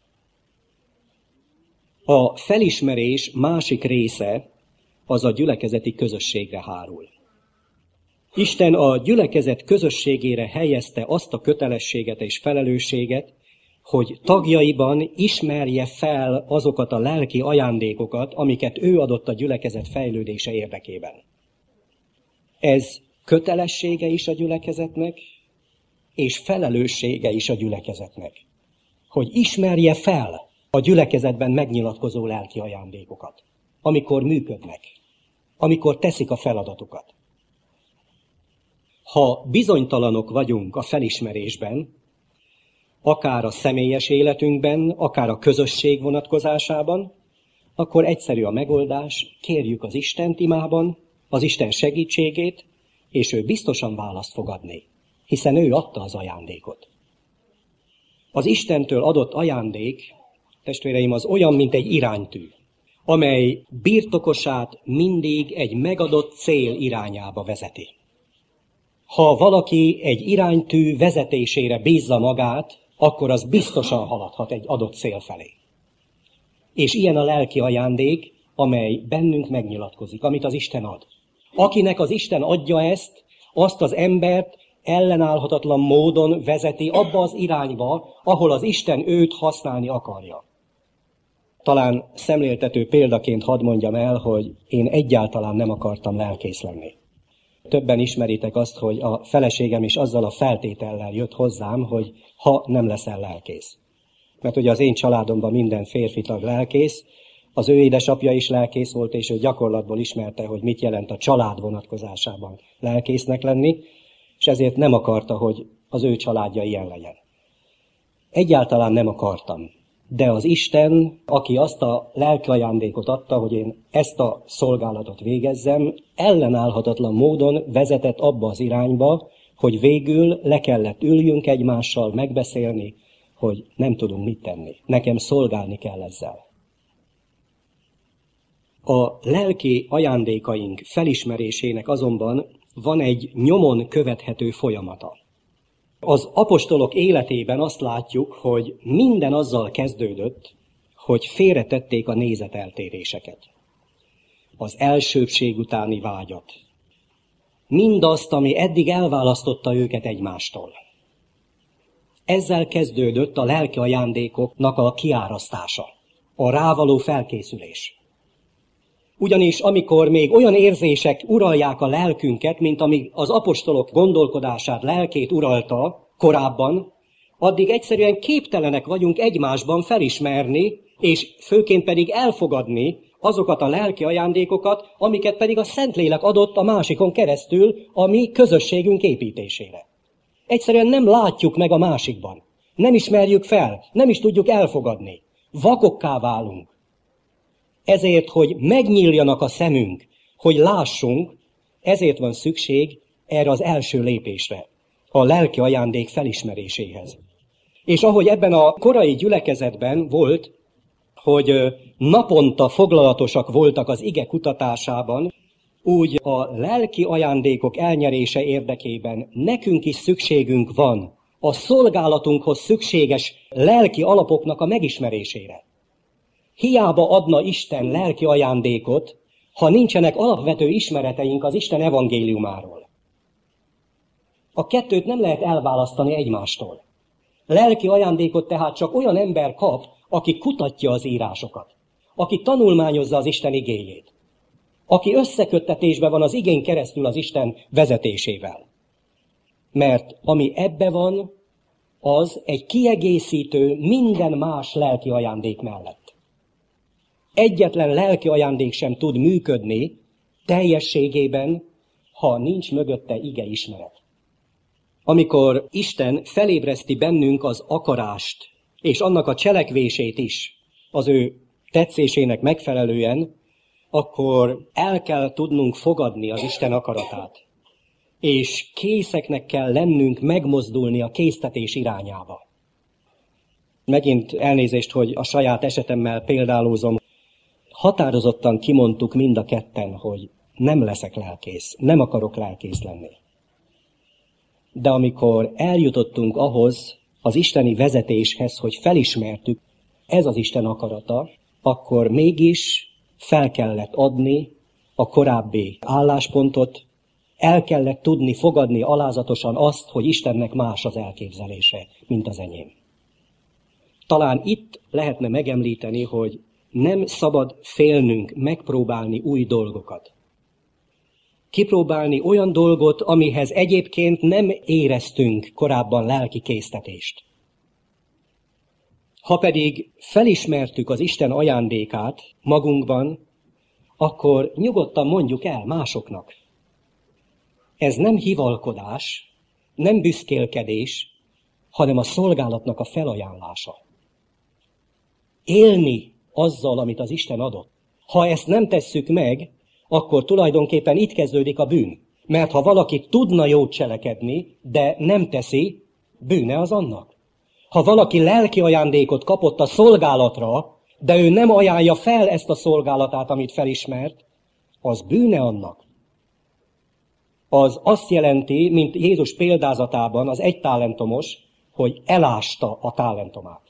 A felismerés másik része az a gyülekezeti közösségre hárul. Isten a gyülekezet közösségére helyezte azt a kötelességet és felelősséget, hogy tagjaiban ismerje fel azokat a lelki ajándékokat, amiket ő adott a gyülekezet fejlődése érdekében. Ez kötelessége is a gyülekezetnek, és felelőssége is a gyülekezetnek, hogy ismerje fel a gyülekezetben megnyilatkozó lelki ajándékokat, amikor működnek, amikor teszik a feladatukat. Ha bizonytalanok vagyunk a felismerésben, akár a személyes életünkben, akár a közösség vonatkozásában, akkor egyszerű a megoldás, kérjük az Istent imában, az Isten segítségét, és ő biztosan választ fog adni, hiszen ő adta az ajándékot. Az Istentől adott ajándék, testvéreim, az olyan, mint egy iránytű, amely birtokosát mindig egy megadott cél irányába vezeti. Ha valaki egy iránytű vezetésére bízza magát, akkor az biztosan haladhat egy adott cél felé. És ilyen a lelki ajándék, amely bennünk megnyilatkozik, amit az Isten ad. Akinek az Isten adja ezt, azt az embert ellenállhatatlan módon vezeti abba az irányba, ahol az Isten őt használni akarja. Talán szemléltető példaként hadd mondjam el, hogy én egyáltalán nem akartam lelkész lenni. Többen ismeritek azt, hogy a feleségem is azzal a feltétellel jött hozzám, hogy ha nem leszel lelkész. Mert ugye az én családomban minden férfi tag lelkész, az ő édesapja is lelkész volt, és ő gyakorlatból ismerte, hogy mit jelent a család vonatkozásában lelkésznek lenni, és ezért nem akarta, hogy az ő családja ilyen legyen. Egyáltalán nem akartam. De az Isten, aki azt a lelki ajándékot adta, hogy én ezt a szolgálatot végezzem, ellenállhatatlan módon vezetett abba az irányba, hogy végül le kellett üljünk egymással megbeszélni, hogy nem tudunk mit tenni. Nekem szolgálni kell ezzel. A lelki ajándékaink felismerésének azonban van egy nyomon követhető folyamata. Az apostolok életében azt látjuk, hogy minden azzal kezdődött, hogy félretették a nézeteltéréseket. Az elsőbbség utáni vágyat. Mindazt, ami eddig elválasztotta őket egymástól. Ezzel kezdődött a lelki ajándékoknak a kiárasztása, a rávaló felkészülés. Ugyanis amikor még olyan érzések uralják a lelkünket, mint amíg az apostolok gondolkodását, lelkét uralta korábban, addig egyszerűen képtelenek vagyunk egymásban felismerni, és főként pedig elfogadni azokat a lelki ajándékokat, amiket pedig a Szentlélek adott a másikon keresztül a mi közösségünk építésére. Egyszerűen nem látjuk meg a másikban. Nem ismerjük fel, nem is tudjuk elfogadni. Vakokká válunk. Ezért, hogy megnyíljanak a szemünk, hogy lássunk, ezért van szükség erre az első lépésre, a lelki ajándék felismeréséhez. És ahogy ebben a korai gyülekezetben volt, hogy naponta foglalatosak voltak az ige kutatásában, úgy a lelki ajándékok elnyerése érdekében nekünk is szükségünk van a szolgálatunkhoz szükséges lelki alapoknak a megismerésére. Hiába adna Isten lelki ajándékot, ha nincsenek alapvető ismereteink az Isten evangéliumáról. A kettőt nem lehet elválasztani egymástól. Lelki ajándékot tehát csak olyan ember kap, aki kutatja az írásokat, aki tanulmányozza az Isten igéjét, aki összeköttetésben van az igén keresztül az Isten vezetésével. Mert ami ebbe van, az egy kiegészítő minden más lelki ajándék mellett. Egyetlen lelki ajándék sem tud működni teljességében, ha nincs mögötte ige ismeret. Amikor Isten felébreszti bennünk az akarást, és annak a cselekvését is az ő tetszésének megfelelően, akkor el kell tudnunk fogadni az Isten akaratát. És készeknek kell lennünk megmozdulni a késztetés irányába. Megint elnézést, hogy a saját esetemmel példálózom. Határozottan kimondtuk mind a ketten, hogy nem leszek lelkész, nem akarok lelkész lenni. De amikor eljutottunk ahhoz, az isteni vezetéshez, hogy felismertük, ez az Isten akarata, akkor mégis fel kellett adni a korábbi álláspontot, el kellett tudni fogadni alázatosan azt, hogy Istennek más az elképzelése, mint az enyém. Talán itt lehetne megemlíteni, hogy nem szabad félnünk megpróbálni új dolgokat. Kipróbálni olyan dolgot, amihez egyébként nem éreztünk korábban lelki késztetést. Ha pedig felismertük az Isten ajándékát magunkban, akkor nyugodtan mondjuk el másoknak. Ez nem hivalkodás, nem büszkélkedés, hanem a szolgálatnak a felajánlása. Élni azzal, amit az Isten adott. Ha ezt nem tesszük meg, akkor tulajdonképpen itt kezdődik a bűn. Mert ha valaki tudna jót cselekedni, de nem teszi, bűne az annak. Ha valaki lelki ajándékot kapott a szolgálatra, de ő nem ajánlja fel ezt a szolgálatát, amit felismert, az bűne annak. Az azt jelenti, mint Jézus példázatában az egy talentomos, hogy elásta a talentomát.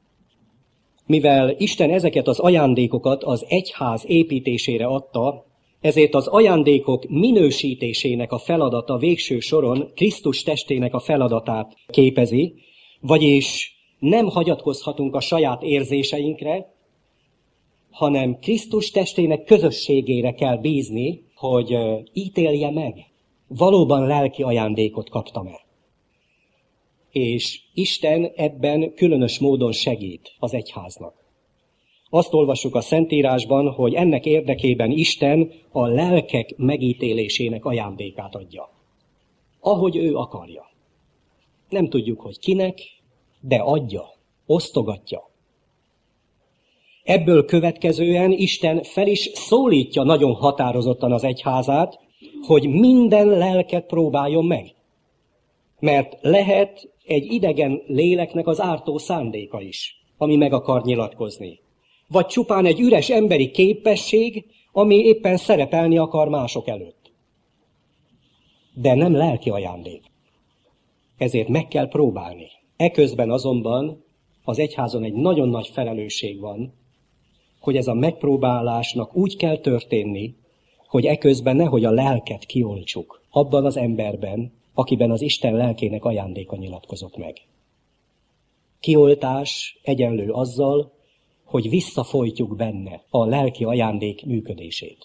Mivel Isten ezeket az ajándékokat az egyház építésére adta, Ezért az ajándékok minősítésének a feladata végső soron Krisztus testének a feladatát képezi, vagyis nem hagyatkozhatunk a saját érzéseinkre, hanem Krisztus testének közösségére kell bízni, hogy ítélje meg, valóban lelki ajándékot kaptam-e. És Isten ebben különös módon segít az egyháznak. Azt olvassuk a Szentírásban, hogy ennek érdekében Isten a lelkek megítélésének ajándékát adja. Ahogy ő akarja. Nem tudjuk, hogy kinek, de adja, osztogatja. Ebből következően Isten fel is szólítja nagyon határozottan az egyházát, hogy minden lelket próbáljon meg. Mert lehet egy idegen léleknek az ártó szándéka is, ami meg akar nyilatkozni. Vagy csupán egy üres emberi képesség, ami éppen szerepelni akar mások előtt. De nem lelki ajándék. Ezért meg kell próbálni. Eközben azonban az egyházon egy nagyon nagy felelősség van, hogy ez a megpróbálásnak úgy kell történni, hogy eközben nehogy a lelket kioltsuk abban az emberben, akiben az Isten lelkének ajándéka nyilatkozott meg. Kioltás egyenlő azzal, hogy visszafolytjuk benne a lelki ajándék működését.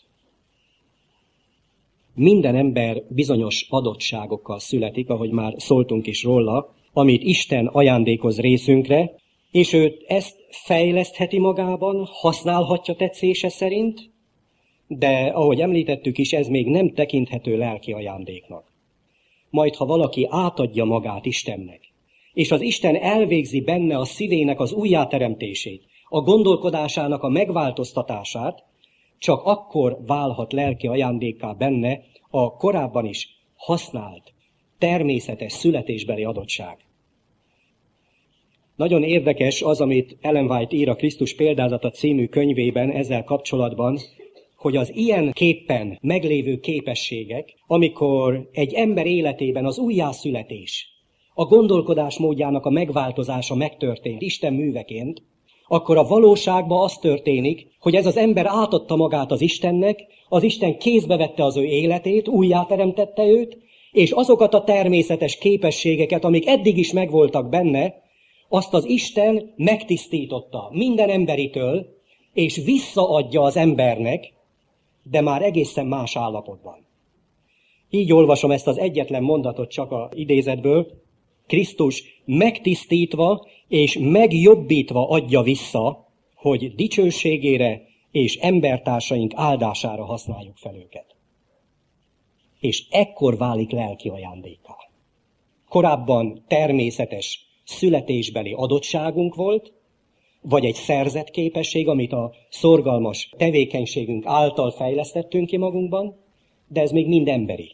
Minden ember bizonyos adottságokkal születik, ahogy már szóltunk is róla, amit Isten ajándékoz részünkre, és ő ezt fejlesztheti magában, használhatja tetszése szerint, de ahogy említettük is, ez még nem tekinthető lelki ajándéknak. Majd, ha valaki átadja magát Istennek, és az Isten elvégzi benne a szívének az újjáteremtését, a gondolkodásának a megváltoztatását, csak akkor válhat lelki ajándékká benne a korábban is használt, természetes születésbeli adottság. Nagyon érdekes az, amit Ellen White ír a Krisztus példázata című könyvében ezzel kapcsolatban, hogy az ilyen képpen meglévő képességek, amikor egy ember életében az újjászületés, a gondolkodás módjának a megváltozása megtörtént Isten műveként, akkor a valóságban az történik, hogy ez az ember átadta magát az Istennek, az Isten kézbe vette az ő életét, újjáteremtette őt, és azokat a természetes képességeket, amik eddig is megvoltak benne, azt az Isten megtisztította minden emberitől, és visszaadja az embernek, de már egészen más állapotban. Így olvasom ezt az egyetlen mondatot csak a idézetből. Krisztus megtisztítva és megjobbítva adja vissza, hogy dicsőségére és embertársaink áldására használjuk fel őket. És ekkor válik lelki ajándékká. Korábban természetes születésbeli adottságunk volt, vagy egy szerzett képesség, amit a szorgalmas tevékenységünk által fejlesztettünk ki magunkban, de ez még mind emberi.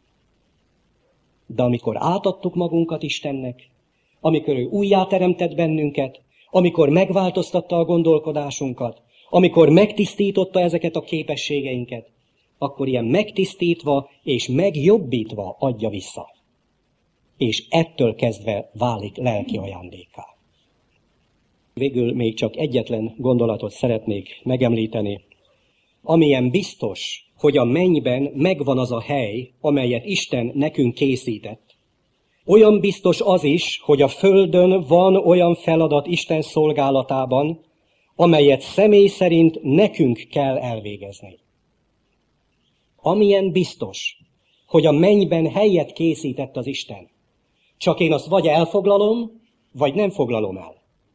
De amikor átadtuk magunkat Istennek, amikor ő újjáteremtett bennünket, amikor megváltoztatta a gondolkodásunkat, amikor megtisztította ezeket a képességeinket, akkor ilyen megtisztítva és megjobbítva adja vissza. És ettől kezdve válik lelki ajándékká. Végül még csak egyetlen gondolatot szeretnék megemlíteni. Amilyen biztos, hogy a mennyben megvan az a hely, amelyet Isten nekünk készített, olyan biztos az is, hogy a földön van olyan feladat Isten szolgálatában, amelyet személy szerint nekünk kell elvégezni. Amilyen biztos, hogy a mennyben helyet készített az Isten, csak én azt vagy elfoglalom, vagy nem foglalom el.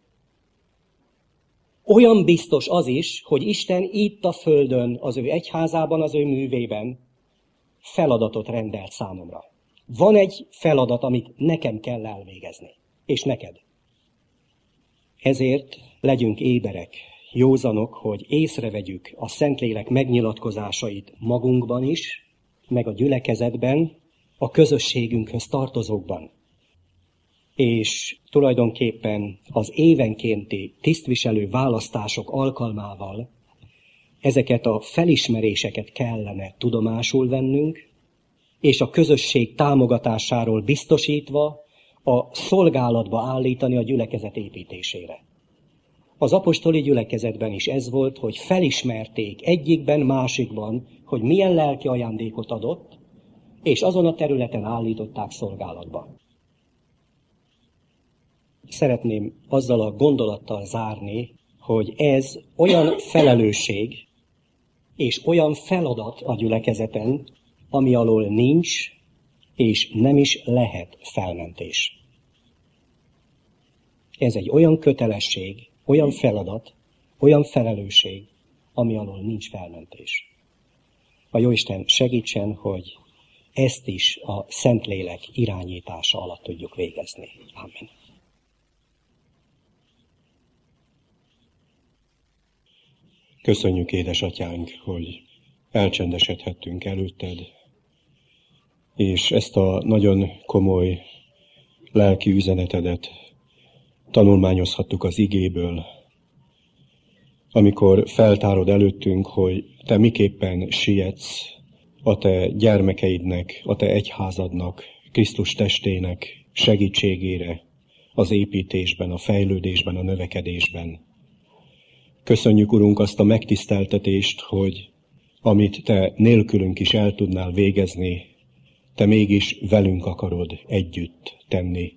Olyan biztos az is, hogy Isten itt a földön, az ő egyházában, az ő művében feladatot rendelt számomra. Van egy feladat, amit nekem kell elvégezni, és neked. Ezért legyünk éberek, józanok, hogy észrevegyük a Szentlélek megnyilatkozásait magunkban is, meg a gyülekezetben, a közösségünkhöz tartozókban. És tulajdonképpen az évenkénti tisztviselő választások alkalmával ezeket a felismeréseket kellene tudomásul vennünk, és a közösség támogatásáról biztosítva a szolgálatba állítani a gyülekezet építésére. Az apostoli gyülekezetben is ez volt, hogy felismerték egyikben, másikban, hogy milyen lelki ajándékot adott, és azon a területen állították szolgálatba. Szeretném azzal a gondolattal zárni, hogy ez olyan felelősség és olyan feladat a gyülekezeten, ami alól nincs és nem is lehet felmentés. Ez egy olyan kötelesség, olyan feladat, olyan felelősség, ami alól nincs felmentés. A Jóisten segítsen, hogy ezt is a Szentlélek irányítása alatt tudjuk végezni. Amen. Köszönjük, édesatyánk, hogy elcsendesedhettünk előtted, és ezt a nagyon komoly lelki üzenetedet tanulmányozhattuk az igéből, amikor feltárod előttünk, hogy te miképpen sietsz a te gyermekeidnek, a te egyházadnak, Krisztus testének segítségére az építésben, a fejlődésben, a növekedésben. Köszönjük, Urunk, azt a megtiszteltetést, hogy amit te nélkülünk is el tudnál végezni, te mégis velünk akarod együtt tenni.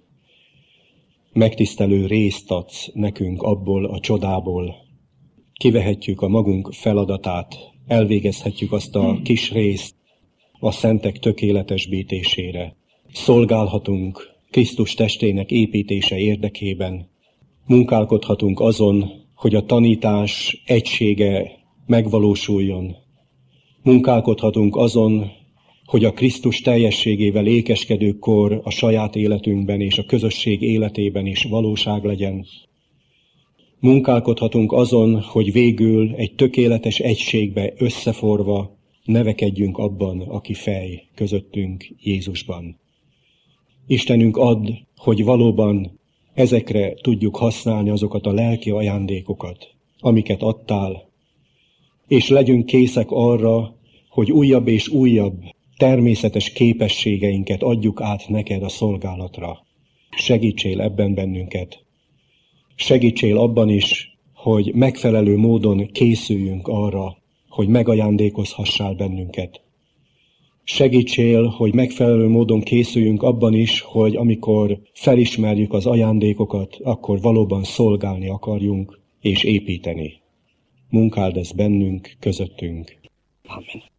Megtisztelő részt adsz nekünk abból a csodából. Kivehetjük a magunk feladatát, elvégezhetjük azt a kis részt a szentek tökéletesbítésére. Szolgálhatunk Krisztus testének építése érdekében. Munkálkodhatunk azon, hogy a tanítás egysége megvalósuljon. Munkálkodhatunk azon, hogy a Krisztus teljességével ékeskedőkor a saját életünkben és a közösség életében is valóság legyen. Munkálkodhatunk azon, hogy végül egy tökéletes egységbe összeforva nevekedjünk abban, aki fej közöttünk, Jézusban. Istenünk, add, hogy valóban ezekre tudjuk használni azokat a lelki ajándékokat, amiket adtál, és legyünk készek arra, hogy újabb és újabb természetes képességeinket adjuk át neked a szolgálatra. Segítsél ebben bennünket. Segítsél abban is, hogy megfelelő módon készüljünk arra, hogy megajándékozhassál bennünket. Segítsél, hogy megfelelő módon készüljünk abban is, hogy amikor felismerjük az ajándékokat, akkor valóban szolgálni akarjunk és építeni. Munkáld ezt bennünk, közöttünk. Amen.